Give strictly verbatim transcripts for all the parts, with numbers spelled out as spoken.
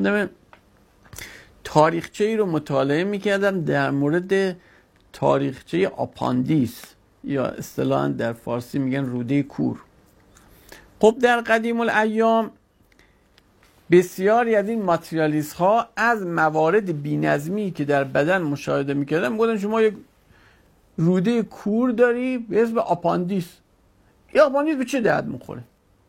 تاریخچه ای رو مطالعه میکردم در مورد تاریخچه آپاندیس یا اصطلاحاً در فارسی میگن روده کور. خب در قدیم الایام بسیاری از این ماتریالیست ها از موارد بی‌نظمی که در بدن مشاهده میکردن میگفتن شما یک روده کور داری به اسم آپاندیس. یا آپاندیس به چه درد میخوره؟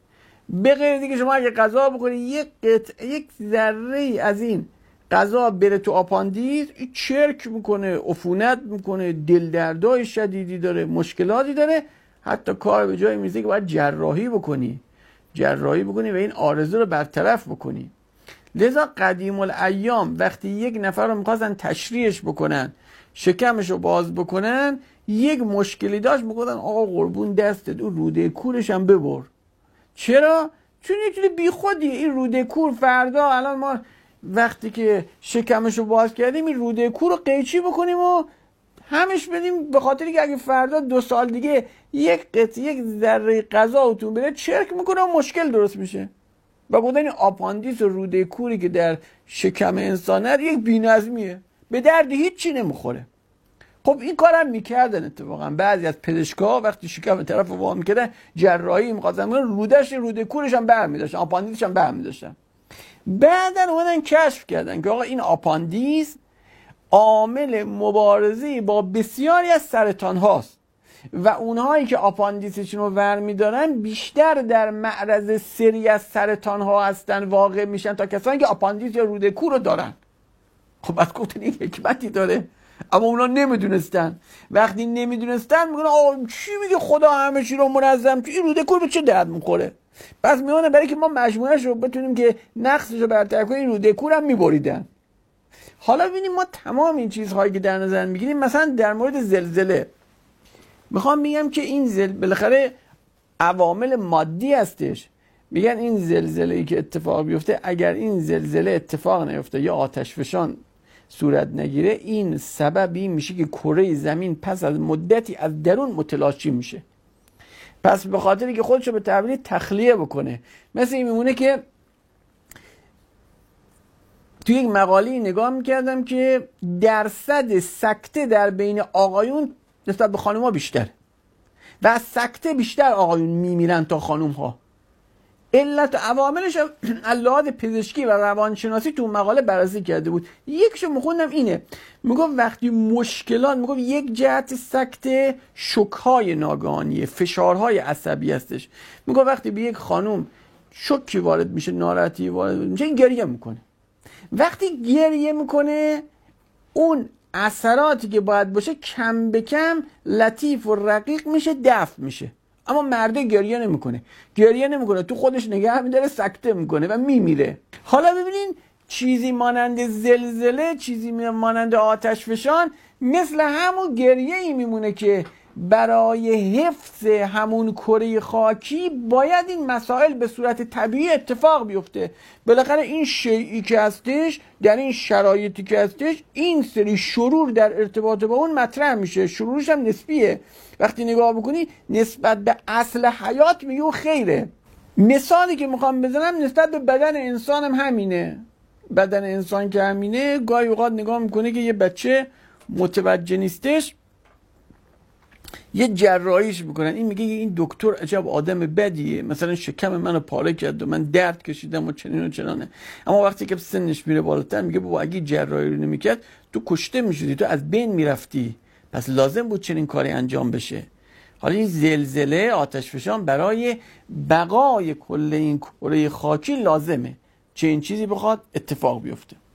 به غیر دیگه شما اگه غذا بخوری یک قطعه یک ذره از این غذا بره تو آپاندیس، این چرک میکنه، عفونت میکنه، دل دردای شدیدی داره، مشکلاتی داره، حتی کار به جای میرسه که باید جراحی بکنی جراحی بکنی و این عارضه رو برطرف بکنی. لذا قدیم الایام وقتی یک نفر رو میخواستن تشریحش بکنن، شکمش رو باز بکنن، یک مشکلی داشت، میگفتن آقا قربون دستت اون روده کورش هم ببر. چرا؟ چون یه چیز بی خودیه. این روده کور فردا الان ما وقتی که شکمش رو باز کردیم این روده کور رو قیچی بکنیم و همش بدیم، به خاطری که اگه فردا دو سال دیگه یک قطعه یک ذره غذا اتون بره چرک میکنه و مشکل درست میشه. و گفتن این آپاندیس و روده کوری که در شکم انسانه یک بی‌نظمیه، به درد هیچی نمیخوره. خب این کارم میکردن اتفاقا بعضی از پزشکا وقتی شکم طرف رو وا میکردن جراحی می‌خواستن رودش روده کورش هم برمی‌داشتن، آپاندیسش هم برمی‌داشتن. بعدن اومدن کشف کردن که آقا این آپاندیس عامل مبارزه با بسیاری از سرطان هاست و اونهایی که آپاندیسشون رو برمی‌دارن بیشتر در معرض سری از سرطان ها هستن واقع میشن تا کسانی که آپاندیس یا روده کور رو دارن. خب بعد گفتن این حکمتی داره، اما اونا نمیدونستن. وقتی نمیدونستن میگن آقا چی میگه خدا همه چی رو منظم، که این روده کور به چه درد میخوره؟ پس میونه برای که ما مجموعهش رو بتونیم که نقصش رو برطرف کنیم روده کور هم میبریدن. حالا ببینیم ما تمام این چیزهایی که در نظر میگیریم، مثلا در مورد زلزله میخوام بگم که این زل بالاخره عوامل مادی هستش. میگن این زلزله‌ای که اتفاق بیفته، اگر این زلزله اتفاق نیفته یا آتش فشان صورت نگیره، این سببی میشه که کره زمین پس از مدتی از درون متلاشی میشه. پس به خاطری که خودشو به تعبیر تخلیه بکنه. مثل این میمونه که توی یک مقاله نگاه میکردم که درصد سکته در بین آقایون نسبت به خانوم ها بیشتر و از سکته بیشتر آقایون میمیرن تا خانوم ها. علت و عواملش لحاظ پزشکی و روانشناسی تو مقاله بررسی کرده بود. یکشو میخوندم اینه، میگفت وقتی مشکلات، میگفت یک جهت سکته شوک‌های ناگهانیه، فشارهای عصبی هستش. میگفت وقتی به یک خانوم شوکی وارد میشه، ناراحتی وارد میشه، این گریه میکنه. وقتی گریه میکنه اون اثراتی که باید باشه کم به کم لطیف و رقیق میشه، دفع میشه. اما مرده گریه نمیکنه گریه نمیکنه تو خودش نگه میداره، سکته میکنه و میمیره. حالا ببینین چیزی مانند زلزله، چیزی مانند آتش فشان مثل همون گریه ای میمونه که برای حفظ همون کره خاکی باید این مسائل به صورت طبیعی اتفاق بیفته. بالاخره این شیئی که هستش در این شرایطی که هستش، این سری شرور در ارتباط با اون مطرح میشه. شرورش هم نسبیه. وقتی نگاه بکنی نسبت به اصل حیات میگه خیره. مثالی که میخوام بزنم نسبت به بدن انسان هم همینه. بدن انسان که همینه، گاهی اوقات نگاه میکنه که یه بچه متوجه نیستش، یه جراحیش میکنن، این میگه این دکتر عجب آدم بدیه، مثلا شکم منو پاره کرد و من درد کشیدم و چنین و چنانه. اما وقتی که سنش میره بالاتر میگه بابا اگه جراحی رو نمیکرد تو کشته میشدی، تو از بین میرفتی، پس لازم بود چنین کاری انجام بشه. حالا این زلزله، آتش فشان برای بقای کل این کره خاکی لازمه چه این چیزی بخواد اتفاق بیفته.